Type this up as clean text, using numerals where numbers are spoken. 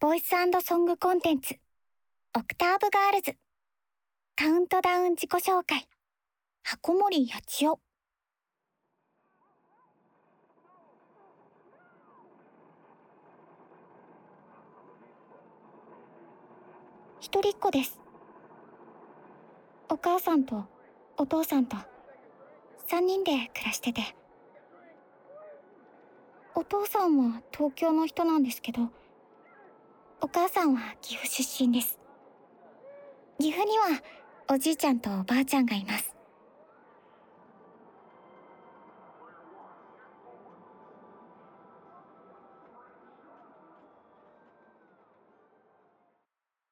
ボイス&ソングコンテンツ、オクターブガールズ、カウントダウン自己紹介、箱森八千代。一人っ子です。お母さんとお父さんと3人で暮らしてて、お父さんは東京の人なんですけど、お母さんは岐阜出身です。岐阜にはおじいちゃんとおばあちゃんがいます。